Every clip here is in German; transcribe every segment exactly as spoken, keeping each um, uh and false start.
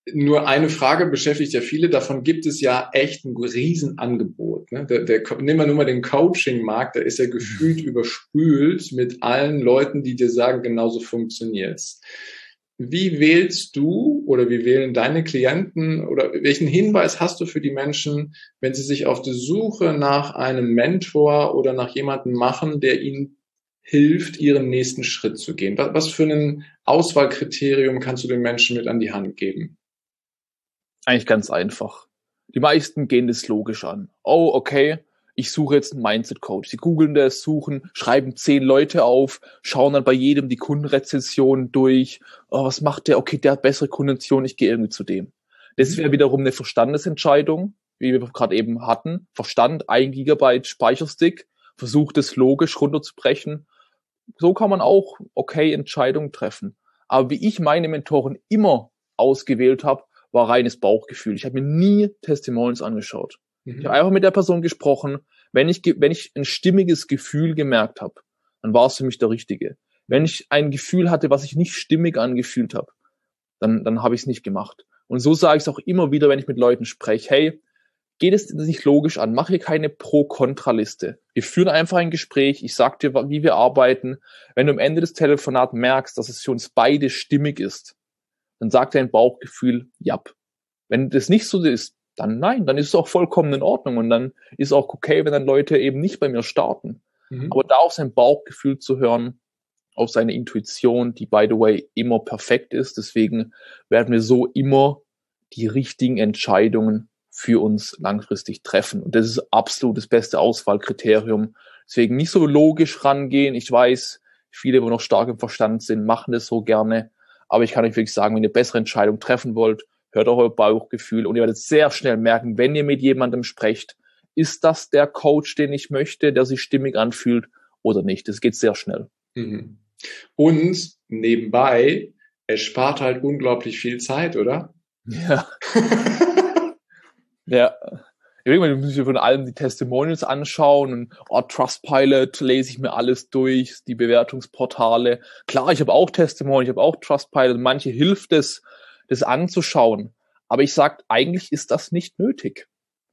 Nur eine Frage beschäftigt ja viele, davon gibt es ja echt ein Riesenangebot. Ne? Der, der, nehmen wir nur mal den Coaching-Markt, der ist ja gefühlt überspült mit allen Leuten, die dir sagen, genauso funktioniert's. Wie wählst du oder wie wählen deine Klienten oder welchen Hinweis hast du für die Menschen, wenn sie sich auf die Suche nach einem Mentor oder nach jemandem machen, der ihnen hilft, ihren nächsten Schritt zu gehen? Was, was für ein Auswahlkriterium kannst du den Menschen mit an die Hand geben? Eigentlich ganz einfach. Die meisten gehen das logisch an. Oh, okay, ich suche jetzt einen Mindset-Coach. Sie googeln das, suchen, schreiben zehn Leute auf, schauen dann bei jedem die Kundenrezension durch. Oh, was macht der? Okay, der hat bessere Kundenrezension, ich gehe irgendwie zu dem. Das wäre wiederum eine Verstandesentscheidung, wie wir gerade eben hatten. Verstand, ein Gigabyte Speicherstick, versucht es logisch runterzubrechen. So kann man auch okay Entscheidungen treffen. Aber wie ich meine Mentoren immer ausgewählt habe, war reines Bauchgefühl. Ich habe mir nie Testimonials angeschaut. Mhm. Ich habe einfach mit der Person gesprochen. Wenn ich, wenn ich ein stimmiges Gefühl gemerkt habe, dann war es für mich der Richtige. Wenn ich ein Gefühl hatte, was ich nicht stimmig angefühlt habe, dann, dann habe ich es nicht gemacht. Und so sage ich es auch immer wieder, wenn ich mit Leuten spreche. Hey, geht es nicht logisch an. Mach hier keine Pro-Kontra-Liste. Wir führen einfach ein Gespräch. Ich sag dir, wie wir arbeiten. Wenn du am Ende des Telefonats merkst, dass es für uns beide stimmig ist, dann sagt dein Bauchgefühl, ja. Wenn das nicht so ist, dann nein, dann ist es auch vollkommen in Ordnung und dann ist es auch okay, wenn dann Leute eben nicht bei mir starten. Mhm. Aber da auf sein Bauchgefühl zu hören, auf seine Intuition, die by the way immer perfekt ist, deswegen werden wir so immer die richtigen Entscheidungen für uns langfristig treffen. Und das ist absolut das beste Auswahlkriterium. Deswegen nicht so logisch rangehen. Ich weiß, viele, die noch stark im Verstand sind, machen das so gerne. Aber ich kann euch wirklich sagen, wenn ihr eine bessere Entscheidung treffen wollt, hört auf euer Bauchgefühl und ihr werdet sehr schnell merken, wenn ihr mit jemandem sprecht, ist das der Coach, den ich möchte, der sich stimmig anfühlt oder nicht. Das geht sehr schnell. Mhm. Und nebenbei, es spart halt unglaublich viel Zeit, oder? Ja. Ja. Ich muss mir von allem die Testimonials anschauen und oh, Trustpilot lese ich mir alles durch, die Bewertungsportale. Klar, ich habe auch Testimonials, ich habe auch Trustpilot, manche hilft es, das anzuschauen. Aber ich sage, eigentlich ist das nicht nötig.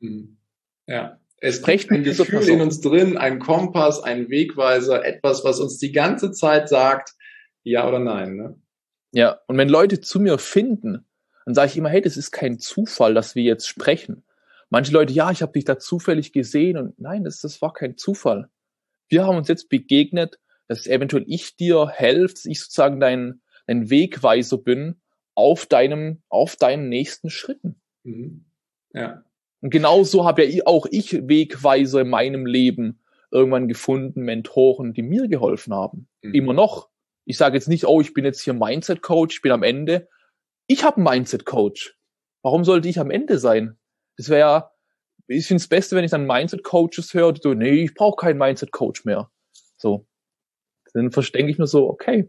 Ja, es gibt ein Gefühl in uns drin, ein Kompass, ein Wegweiser, etwas, was uns die ganze Zeit sagt, ja oder nein. Ne? Ja, und wenn Leute zu mir finden, dann sage ich immer, hey, das ist kein Zufall, dass wir jetzt sprechen. Manche Leute, ja, ich habe dich da zufällig gesehen und nein, das, das war kein Zufall. Wir haben uns jetzt begegnet, dass eventuell ich dir helfe, dass ich sozusagen dein, dein Wegweiser bin auf deinem, auf deinen nächsten Schritten. Mhm. Ja. Und genauso habe ja auch ich Wegweiser in meinem Leben irgendwann gefunden, Mentoren, die mir geholfen haben. Mhm. Immer noch. Ich sage jetzt nicht, oh, ich bin jetzt hier Mindset-Coach, ich bin am Ende. Ich habe einen Mindset-Coach. Warum sollte ich am Ende sein? Das wäre ja, ich finde es Beste, wenn ich dann Mindset-Coaches höre, die so, nee, ich brauche keinen Mindset-Coach mehr. So. Dann verdenke ich mir so, okay.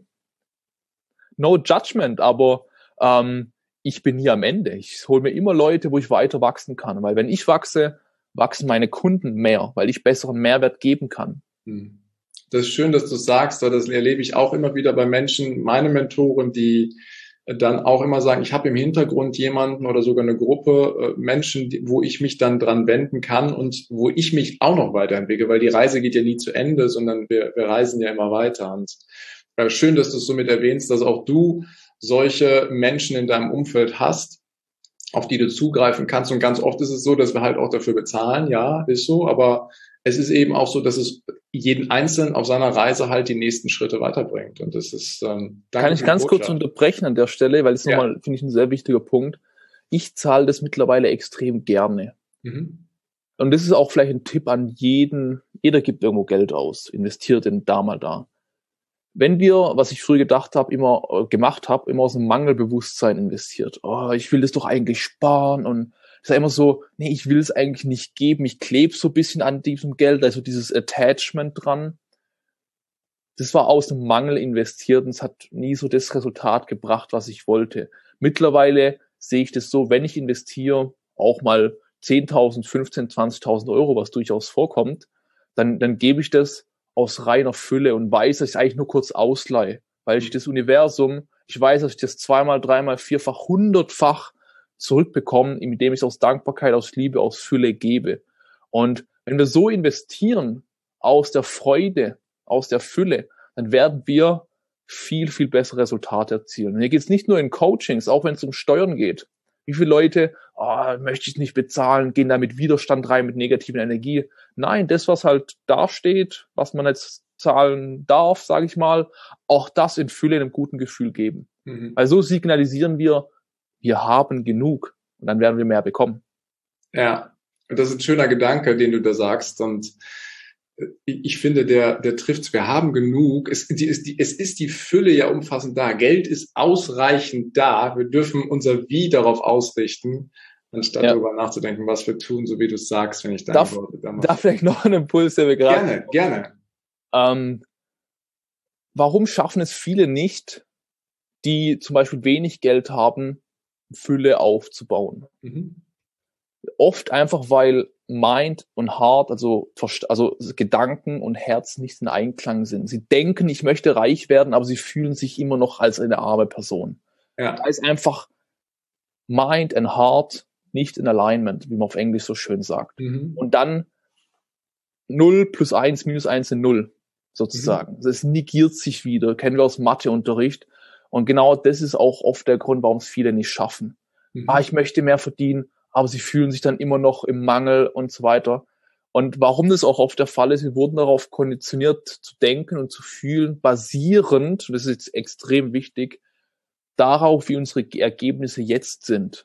No judgment, aber ähm, ich bin hier am Ende. Ich hole mir immer Leute, wo ich weiter wachsen kann. Weil wenn ich wachse, wachsen meine Kunden mehr, weil ich besseren Mehrwert geben kann. Das ist schön, dass du sagst, das erlebe ich auch immer wieder bei Menschen, meine Mentoren, die dann auch immer sagen, ich habe im Hintergrund jemanden oder sogar eine Gruppe äh, Menschen, die, wo ich mich dann dran wenden kann und wo ich mich auch noch weiterentwickle, weil die Reise geht ja nie zu Ende, sondern wir, wir reisen ja immer weiter. Und äh, schön, dass du es somit erwähnst, dass auch du solche Menschen in deinem Umfeld hast, auf die du zugreifen kannst. Und ganz oft ist es so, dass wir halt auch dafür bezahlen, ja, ist so, aber es ist eben auch so, dass es jeden Einzelnen auf seiner Reise halt die nächsten Schritte weiterbringt. Und das ist, ähm, danke. Kann ich ganz kurz unterbrechen an der Stelle, weil es ja. nochmal, finde ich, ein sehr wichtiger Punkt. Ich zahle das mittlerweile extrem gerne. Mhm. Und das ist auch vielleicht ein Tipp an jeden, jeder gibt irgendwo Geld aus, investiert in da mal da. Wenn wir, was ich früher gedacht habe, immer äh, gemacht habe, immer aus dem Mangelbewusstsein investiert. Oh, ich will das doch eigentlich sparen und es ist immer so, nee, ich will es eigentlich nicht geben. Ich klebe so ein bisschen an diesem Geld, also dieses Attachment dran. Das war aus dem Mangel investiert und es hat nie so das Resultat gebracht, was ich wollte. Mittlerweile sehe ich das so, wenn ich investiere, auch mal zehntausend, fünfzehntausend, zwanzigtausend Euro, was durchaus vorkommt, dann, dann gebe ich das aus reiner Fülle und weiß, dass ich eigentlich nur kurz ausleihe, weil ich das Universum, ich weiß, dass ich das zweimal, dreimal, vierfach, hundertfach zurückbekommen, indem ich es aus Dankbarkeit, aus Liebe, aus Fülle gebe. Und wenn wir so investieren, aus der Freude, aus der Fülle, dann werden wir viel, viel bessere Resultate erzielen. Und hier geht es nicht nur in Coachings, auch wenn es um Steuern geht. Wie viele Leute, oh, möchte ich nicht bezahlen, gehen da mit Widerstand rein, mit negativer Energie. Nein, das, was halt da steht, was man jetzt zahlen darf, sage ich mal, auch das in Fülle, in einem guten Gefühl geben. Mhm. Weil so signalisieren wir, wir haben genug und dann werden wir mehr bekommen. Ja, das ist ein schöner Gedanke, den du da sagst, und ich finde, der, der trifft's. Wir haben genug. Es, die, es, die, es ist die Fülle ja umfassend da. Geld ist ausreichend da. Wir dürfen unser Wie darauf ausrichten, anstatt ja. darüber nachzudenken, was wir tun, so wie du es sagst, wenn ich deine darf, Worte da mache. Darf vielleicht noch einen Impuls, der wir gerade... Gerne, gerne. Ähm, warum schaffen es viele nicht, die zum Beispiel wenig Geld haben, Fülle aufzubauen? Mhm. Oft einfach, weil Mind und Heart, also, also Gedanken und Herz nicht in Einklang sind. Sie denken, ich möchte reich werden, aber sie fühlen sich immer noch als eine arme Person. Ja. Da ist einfach Mind and Heart nicht in Alignment, wie man auf Englisch so schön sagt. Mhm. Und dann null plus eins minus eins sind null, sozusagen. Mhm. Das negiert sich wieder, kennen wir aus Matheunterricht. Und genau das ist auch oft der Grund, warum es viele nicht schaffen. Mhm. Ah, ich möchte mehr verdienen, aber sie fühlen sich dann immer noch im Mangel und so weiter. Und warum das auch oft der Fall ist, wir wurden darauf konditioniert zu denken und zu fühlen, basierend, und das ist jetzt extrem wichtig, darauf, wie unsere Ergebnisse jetzt sind.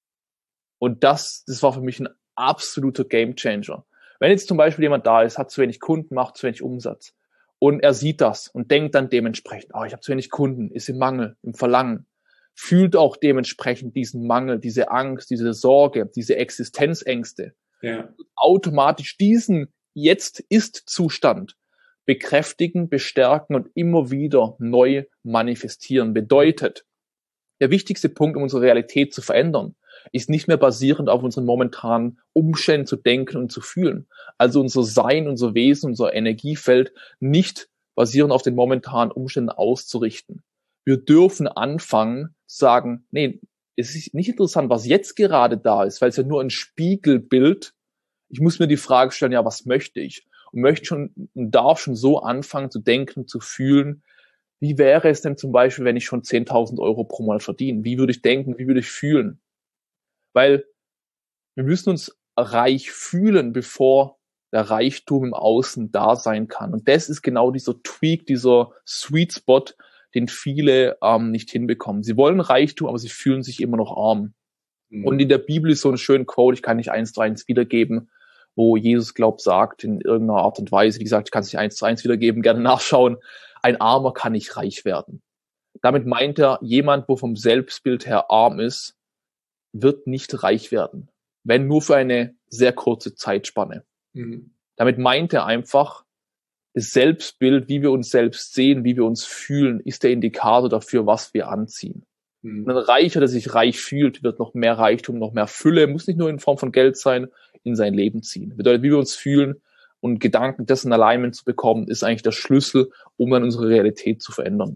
Und das, das war für mich ein absoluter Gamechanger. Wenn jetzt zum Beispiel jemand da ist, hat zu wenig Kunden, macht zu wenig Umsatz, und er sieht das und denkt dann dementsprechend, oh, ich habe zu wenig Kunden, ist im Mangel, im Verlangen, fühlt auch dementsprechend diesen Mangel, diese Angst, diese Sorge, diese Existenzängste. Ja. Automatisch diesen Jetzt-Ist-Zustand bekräftigen, bestärken und immer wieder neu manifestieren. Bedeutet, der wichtigste Punkt, um unsere Realität zu verändern, ist nicht mehr basierend auf unseren momentanen Umständen zu denken und zu fühlen. Also unser Sein, unser Wesen, unser Energiefeld nicht basierend auf den momentanen Umständen auszurichten. Wir dürfen anfangen zu sagen, nee, es ist nicht interessant, was jetzt gerade da ist, weil es ja nur ein Spiegelbild. Ich muss mir die Frage stellen, ja, was möchte ich? Und möchte schon und darf schon so anfangen zu denken, zu fühlen, wie wäre es denn zum Beispiel, wenn ich schon zehntausend Euro pro Monat verdiene? Wie würde ich denken, wie würde ich fühlen? Weil wir müssen uns reich fühlen, bevor der Reichtum im Außen da sein kann. Und das ist genau dieser Tweak, dieser Sweet Spot, den viele ähm, nicht hinbekommen. Sie wollen Reichtum, aber sie fühlen sich immer noch arm. Mhm. Und in der Bibel ist so ein schöner Quote, ich kann nicht eins zu eins wiedergeben, wo Jesus, glaubt, sagt in irgendeiner Art und Weise, wie gesagt, ich kann es nicht eins zu eins wiedergeben, gerne nachschauen, ein Armer kann nicht reich werden. Damit meint er, jemand, wo vom Selbstbild her arm ist, wird nicht reich werden. Wenn nur für eine sehr kurze Zeitspanne. Mhm. Damit meint er einfach, das Selbstbild, wie wir uns selbst sehen, wie wir uns fühlen, ist der Indikator dafür, was wir anziehen. Mhm. Und ein Reicher, der sich reich fühlt, wird noch mehr Reichtum, noch mehr Fülle, muss nicht nur in Form von Geld sein, in sein Leben ziehen. Bedeutet, wie wir uns fühlen und Gedanken, dessen Alignment zu bekommen, ist eigentlich der Schlüssel, um dann unsere Realität zu verändern.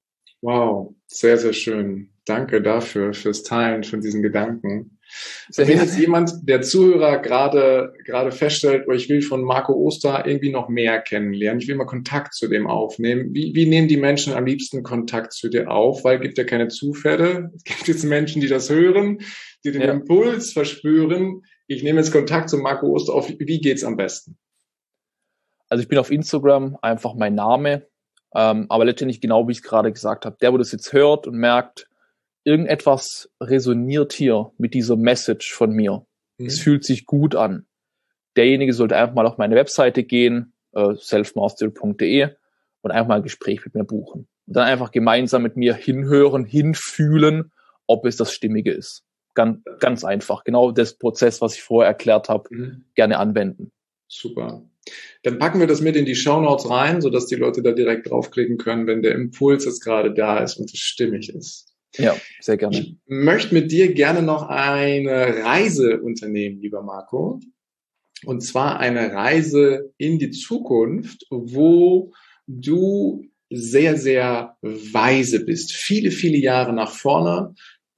Wow, sehr, sehr schön. Danke dafür, fürs Teilen von diesen Gedanken. Sehr Wenn jetzt jemand, der Zuhörer, gerade gerade feststellt, oh, ich will von Marco Oster irgendwie noch mehr kennenlernen, ich will mal Kontakt zu dem aufnehmen. Wie, wie nehmen die Menschen am liebsten Kontakt zu dir auf? Weil es gibt ja keine Zufälle. Es gibt jetzt Menschen, die das hören, die den ja. Impuls verspüren. Ich nehme jetzt Kontakt zu Marco Oster auf. Wie geht's am besten? Also ich bin auf Instagram, einfach mein Name. Ähm, aber letztendlich genau, wie ich es gerade gesagt habe. Der, wo das jetzt hört und merkt, irgendetwas resoniert hier mit dieser Message von mir. Mhm. Es fühlt sich gut an. Derjenige sollte einfach mal auf meine Webseite gehen, äh, selfmastery punkt de, und einfach mal ein Gespräch mit mir buchen. Und dann einfach gemeinsam mit mir hinhören, hinfühlen, ob es das Stimmige ist. Ganz, ganz einfach. Genau das Prozess, was ich vorher erklärt habe, mhm. gerne anwenden. Super. Dann packen wir das mit in die Shownotes rein, sodass die Leute da direkt draufklicken können, wenn der Impuls jetzt gerade da ist und es stimmig ist. Ja, sehr gerne. Ich möchte mit dir gerne noch eine Reise unternehmen, lieber Marco. Und zwar eine Reise in die Zukunft, wo du sehr, sehr weise bist. Viele, viele Jahre nach vorne.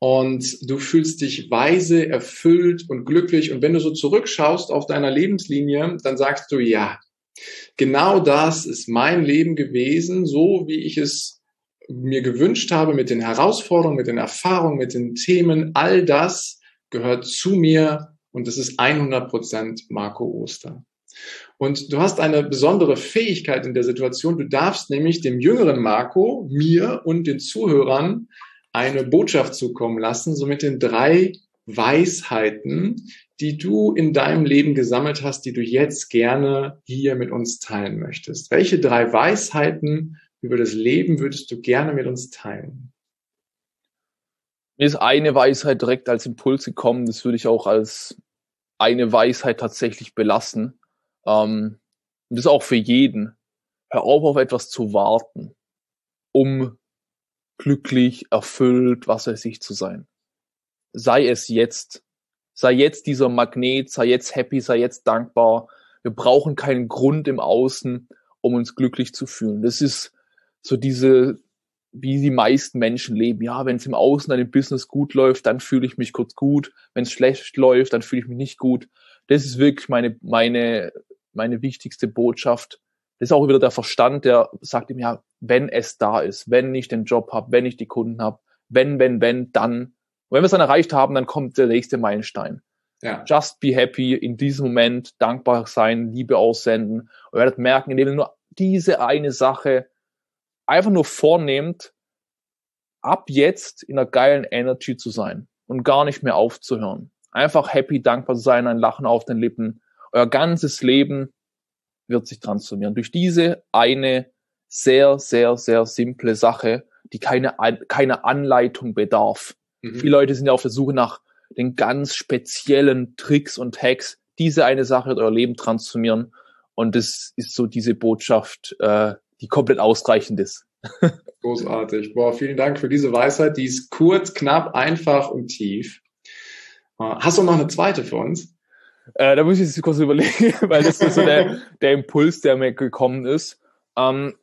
und du fühlst dich weise, erfüllt und glücklich. Und wenn du so zurückschaust auf deiner Lebenslinie, dann sagst du, ja, genau das ist mein Leben gewesen, so wie ich es mir gewünscht habe, mit den Herausforderungen, mit den Erfahrungen, mit den Themen. All das gehört zu mir und es ist hundert Prozent Marco Oster. Und du hast eine besondere Fähigkeit in der Situation. Du darfst nämlich dem jüngeren Marco, mir und den Zuhörern eine Botschaft zukommen lassen, so mit den drei Weisheiten, die du in deinem Leben gesammelt hast, die du jetzt gerne hier mit uns teilen möchtest. Welche drei Weisheiten über das Leben würdest du gerne mit uns teilen? Mir ist eine Weisheit direkt als Impuls gekommen, das würde ich auch als eine Weisheit tatsächlich belassen. Ähm, und das ist auch für jeden. Hör auf, auf etwas zu warten, um glücklich, erfüllt, was weiß ich zu sein. Sei es jetzt. Sei jetzt dieser Magnet, sei jetzt happy, sei jetzt dankbar. Wir brauchen keinen Grund im Außen, um uns glücklich zu fühlen. Das ist so diese, wie die meisten Menschen leben. Ja, wenn es im Außen an dem Business gut läuft, dann fühle ich mich kurz gut. Wenn es schlecht läuft, dann fühle ich mich nicht gut. Das ist wirklich meine, meine, meine wichtigste Botschaft. Das ist auch wieder der Verstand, der sagt ihm, ja, wenn es da ist, wenn ich den Job habe, wenn ich die Kunden habe, wenn, wenn, wenn, dann. Und wenn wir es dann erreicht haben, dann kommt der nächste Meilenstein. Ja. Just be happy, in diesem Moment dankbar sein, Liebe aussenden. Und ihr werdet merken, indem ihr nur diese eine Sache einfach nur vornehmt, ab jetzt in einer geilen Energy zu sein und gar nicht mehr aufzuhören. Einfach happy, dankbar zu sein, ein Lachen auf den Lippen. Euer ganzes Leben wird sich transformieren. Durch diese eine sehr, sehr, sehr simple Sache, die keine, keine Anleitung bedarf. Mhm. Viele Leute sind ja auf der Suche nach den ganz speziellen Tricks und Hacks. Diese eine Sache wird euer Leben transformieren. Und das ist so diese Botschaft, äh, die komplett ausreichend ist. Großartig. Boah, vielen Dank für diese Weisheit. Die ist kurz, knapp, einfach und tief. Hast du noch eine zweite für uns? Äh, da muss ich jetzt kurz überlegen, weil das ist so der, der Impuls, der mir gekommen ist. Ähm,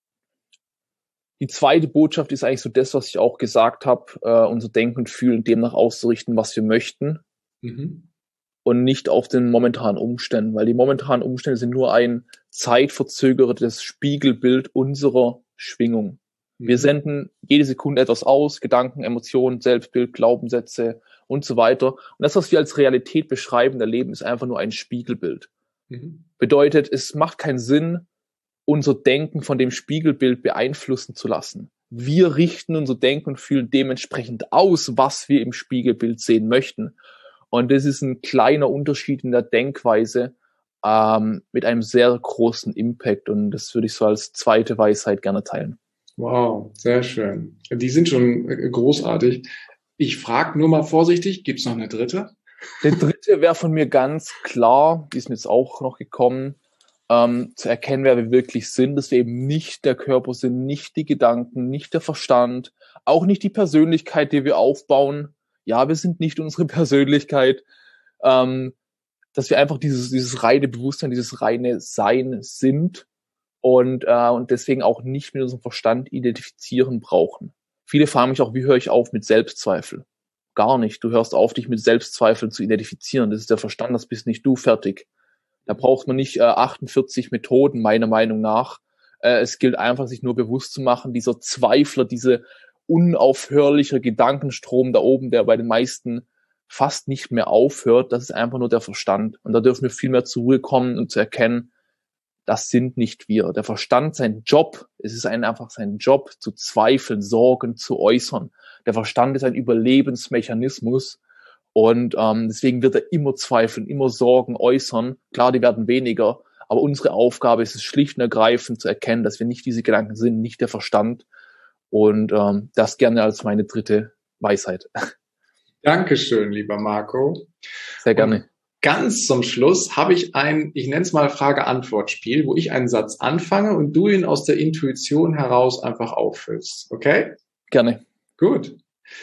die zweite Botschaft ist eigentlich so das, was ich auch gesagt habe, äh, unser Denken und Fühlen demnach auszurichten, was wir möchten. Mhm. Und nicht auf den momentanen Umständen, weil die momentanen Umstände sind nur ein zeitverzögertes Spiegelbild unserer Schwingung. Mhm. Wir senden jede Sekunde etwas aus, Gedanken, Emotionen, Selbstbild, Glaubenssätze und so weiter. Und das, was wir als Realität beschreiben, erleben, ist einfach nur ein Spiegelbild. Mhm. Bedeutet, es macht keinen Sinn, unser Denken von dem Spiegelbild beeinflussen zu lassen. Wir richten unser Denken und Fühlen dementsprechend aus, was wir im Spiegelbild sehen möchten. Und das ist ein kleiner Unterschied in der Denkweise ähm, mit einem sehr großen Impact. Und das würde ich so als zweite Weisheit gerne teilen. Wow, sehr schön. Die sind schon großartig. Ich frage nur mal vorsichtig, gibt es noch eine dritte? Der dritte wäre von mir ganz klar, die ist mir jetzt auch noch gekommen, ähm, zu erkennen, wer wir wirklich sind, dass wir eben nicht der Körper sind, nicht die Gedanken, nicht der Verstand, auch nicht die Persönlichkeit, die wir aufbauen. Ja, wir sind nicht unsere Persönlichkeit, ähm, dass wir einfach dieses, dieses reine Bewusstsein, dieses reine Sein sind und, äh, und deswegen auch nicht mit unserem Verstand identifizieren brauchen. Viele fragen mich auch, wie höre ich auf mit Selbstzweifel? Gar nicht. Du hörst auf, dich mit Selbstzweifeln zu identifizieren. Das ist der Verstand, das bist nicht du, fertig. Da braucht man nicht äh, achtundvierzig Methoden, meiner Meinung nach. Äh, es gilt einfach, sich nur bewusst zu machen, dieser Zweifler, diese unaufhörliche Gedankenstrom da oben, der bei den meisten fast nicht mehr aufhört, das ist einfach nur der Verstand. Und da dürfen wir viel mehr zur Ruhe kommen und zu erkennen, das sind nicht wir. Der Verstand, sein Job, es ist ein, einfach sein Job, zu zweifeln, Sorgen zu äußern. Der Verstand ist ein Überlebensmechanismus und ähm, deswegen wird er immer zweifeln, immer Sorgen äußern. Klar, die werden weniger, aber unsere Aufgabe ist es schlicht und ergreifend zu erkennen, dass wir nicht diese Gedanken sind, nicht der Verstand. Und ähm, das gerne als meine dritte Weisheit. Dankeschön, lieber Marco. Sehr gerne. Und ganz zum Schluss habe ich ein, ich nenne es mal Frage-Antwort-Spiel, wo ich einen Satz anfange und du ihn aus der Intuition heraus einfach auffüllst. Okay? Gerne. Gut.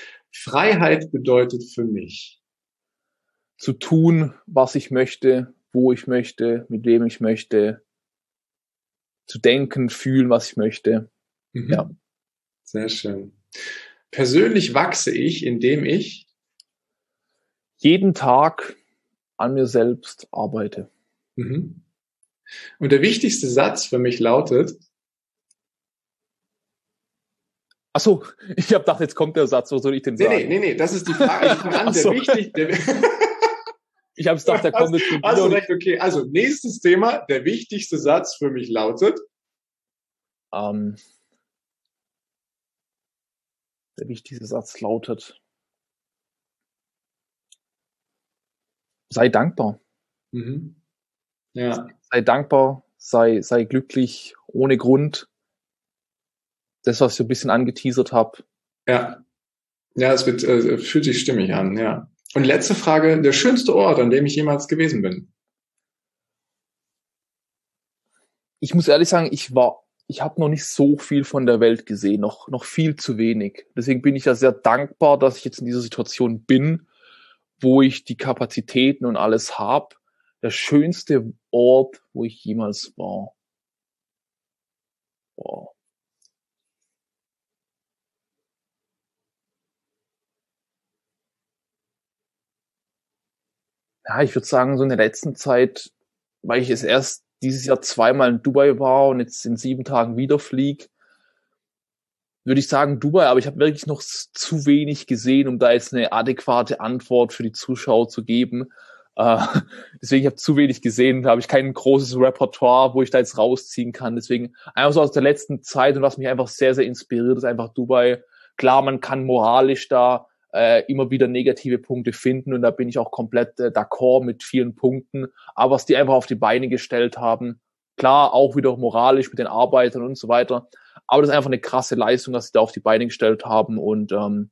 Freiheit bedeutet für mich: zu tun, was ich möchte, wo ich möchte, mit wem ich möchte, zu denken, fühlen, was ich möchte. Mhm. Ja. Sehr schön. persönlich wachse ich, indem ich jeden Tag an mir selbst arbeite. Mhm. Und der wichtigste Satz für mich lautet, Ach so, ich habe gedacht, jetzt kommt der Satz, was soll ich denn nee, sagen? nee, nee, nee, das ist die Frage. Ich fange an, Ach der so. wichtig, der, Ich habe gedacht, der kommt jetzt schon also wieder. recht, okay. Also nächstes Thema, der wichtigste Satz für mich lautet, Ähm, der wichtigste Satz lautet, sei dankbar. mhm. Ja, Sei dankbar, sei, sei glücklich, ohne Grund. Das, was ich so ein bisschen angeteasert habe. ja, ja, es wird, äh, fühlt sich stimmig an, ja. Und letzte Frage, der schönste Ort, an dem ich jemals gewesen bin. Ich muss ehrlich sagen, ich war, ich habe noch nicht so viel von der Welt gesehen, noch, noch viel zu wenig. Deswegen bin ich ja sehr dankbar, dass ich jetzt in dieser Situation bin, wo ich die Kapazitäten und alles habe. Der schönste Ort, wo ich jemals war. Wow. Ja, ich würde sagen, so in der letzten Zeit, weil ich es erst dieses Jahr zweimal in Dubai war und jetzt in sieben Tagen wieder fliege, würde ich sagen Dubai, aber ich habe wirklich noch zu wenig gesehen, um da jetzt eine adäquate Antwort für die Zuschauer zu geben. Äh, deswegen, ich habe zu wenig gesehen, da habe ich kein großes Repertoire, wo ich da jetzt rausziehen kann. Deswegen einfach so aus der letzten Zeit und was mich einfach sehr, sehr inspiriert, ist einfach Dubai. Klar, man kann moralisch da äh, immer wieder negative Punkte finden und da bin ich auch komplett äh, d'accord mit vielen Punkten. Aber was die einfach auf die Beine gestellt haben, klar, auch wieder moralisch mit den Arbeitern und so weiter. Aber das ist einfach eine krasse Leistung, dass sie da auf die Beine gestellt haben und ähm,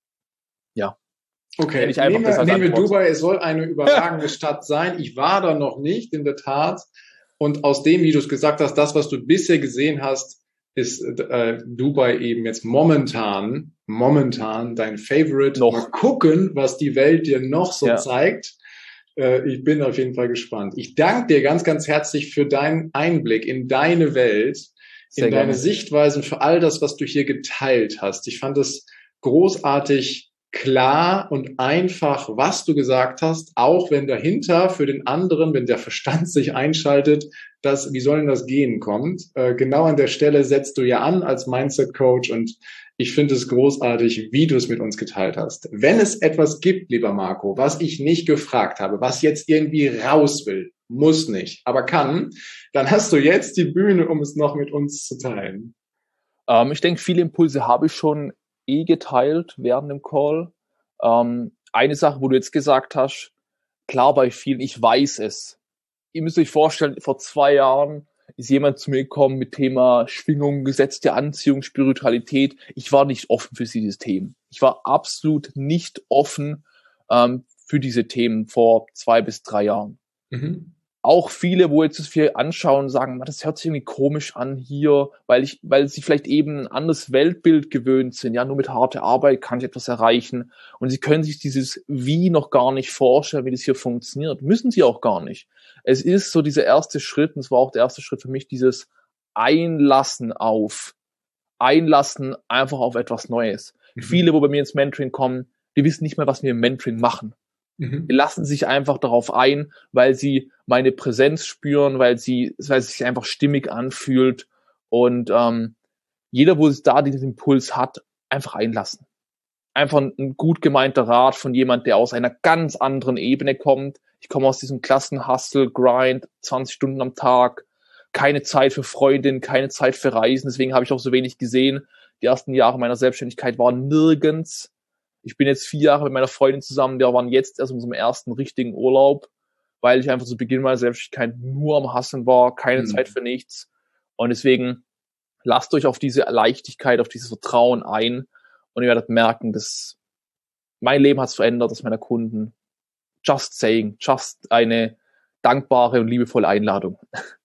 ja. Okay, Ich einfach nehmen das wir, als nehmen wir Antwort. Dubai, es soll eine überragende Stadt sein. Ich war da noch nicht, in der Tat. Und aus dem, wie du es gesagt hast, das, was du bisher gesehen hast, ist äh, Dubai eben jetzt momentan, momentan dein Favorite. Noch. Mal gucken, was die Welt dir noch so Ja. zeigt. Äh, ich bin auf jeden Fall gespannt. Ich danke dir ganz, ganz herzlich für deinen Einblick in deine Welt, Sehr in deine gerne. Sichtweisen, für all das, was du hier geteilt hast. Ich fand es großartig, klar und einfach, was du gesagt hast, auch wenn dahinter für den anderen, wenn der Verstand sich einschaltet, dass, wie soll denn das gehen, kommt. Äh, genau an der Stelle setzt du ja an als Mindset-Coach und ich finde es großartig, wie du es mit uns geteilt hast. Wenn es etwas gibt, lieber Marco, was ich nicht gefragt habe, was jetzt irgendwie raus will, muss nicht, aber kann, dann hast du jetzt die Bühne, um es noch mit uns zu teilen. Ähm, ich denke, viele Impulse habe ich schon eh geteilt während dem Call. Ähm, eine Sache, wo du jetzt gesagt hast, klar bei vielen, ich weiß es. Ihr müsst euch vorstellen, vor zwei Jahren ist jemand zu mir gekommen mit Thema Schwingung, Gesetz der Anziehung, Spiritualität. Ich war nicht offen für dieses Thema. Ich war absolut nicht offen ähm, für diese Themen vor zwei bis drei Jahren. Mhm. Auch viele, wo jetzt das viel anschauen, sagen, das hört sich irgendwie komisch an hier, weil ich, weil sie vielleicht eben ein anderes Weltbild gewöhnt sind. Ja, nur mit harter Arbeit kann ich etwas erreichen. Und sie können sich dieses Wie noch gar nicht vorstellen, wie das hier funktioniert. Müssen sie auch gar nicht. Es ist so dieser erste Schritt, und es war auch der erste Schritt für mich, dieses Einlassen auf, Einlassen einfach auf etwas Neues. Mhm. Viele, wo bei mir ins Mentoring kommen, die wissen nicht mehr, was wir im Mentoring machen. Mhm. Die lassen sich einfach darauf ein, weil sie meine Präsenz spüren, weil sie, weil es sich einfach stimmig anfühlt und ähm, jeder, wo es da diesen Impuls hat, einfach einlassen. Einfach ein, ein gut gemeinter Rat von jemand, der aus einer ganz anderen Ebene kommt. Ich komme aus diesem Klassenhustle, Grind, zwanzig Stunden am Tag, keine Zeit für Freundin, keine Zeit für Reisen, deswegen habe ich auch so wenig gesehen. Die ersten Jahre meiner Selbstständigkeit waren nirgends. Ich bin jetzt vier Jahre mit meiner Freundin zusammen, wir waren jetzt erst in unserem ersten richtigen Urlaub, weil ich einfach zu Beginn meiner Selbstständigkeit nur am Hasseln war, keine mhm. Zeit für nichts. Und deswegen lasst euch auf diese Leichtigkeit, auf dieses Vertrauen ein und ihr werdet merken, dass mein Leben hat es verändert, das meiner Kunden. Just saying, just eine dankbare und liebevolle Einladung.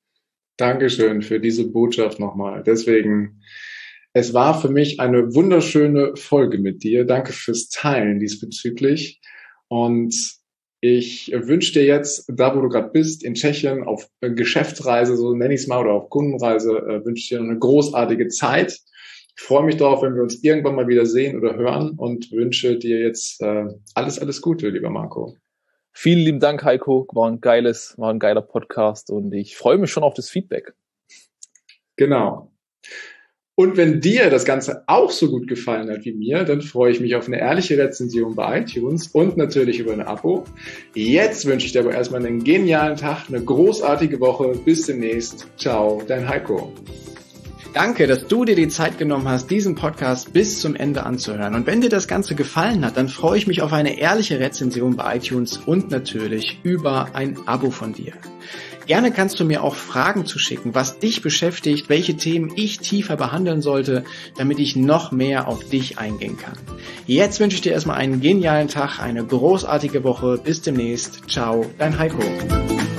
Dankeschön für diese Botschaft nochmal. Deswegen, es war für mich eine wunderschöne Folge mit dir. Danke fürs Teilen diesbezüglich. Und ich wünsche dir jetzt, da wo du gerade bist, in Tschechien auf Geschäftsreise, so nenne ich es mal, oder auf Kundenreise, wünsche ich dir eine großartige Zeit. Ich freue mich darauf, wenn wir uns irgendwann mal wieder sehen oder hören und wünsche dir jetzt äh, alles, alles Gute, lieber Marco. Vielen lieben Dank, Heiko. War ein geiles, war ein geiler Podcast und ich freue mich schon auf das Feedback. Genau. Und wenn dir das Ganze auch so gut gefallen hat wie mir, dann freue ich mich auf eine ehrliche Rezension bei iTunes und natürlich über ein Abo. Jetzt wünsche ich dir aber erstmal einen genialen Tag, eine großartige Woche. Bis demnächst. Ciao, dein Heiko. Danke, dass du dir die Zeit genommen hast, diesen Podcast bis zum Ende anzuhören. Und wenn dir das Ganze gefallen hat, dann freue ich mich auf eine ehrliche Rezension bei iTunes und natürlich über ein Abo von dir. Gerne kannst du mir auch Fragen zuschicken, was dich beschäftigt, welche Themen ich tiefer behandeln sollte, damit ich noch mehr auf dich eingehen kann. Jetzt wünsche ich dir erstmal einen genialen Tag, eine großartige Woche. Bis demnächst. Ciao, dein Heiko.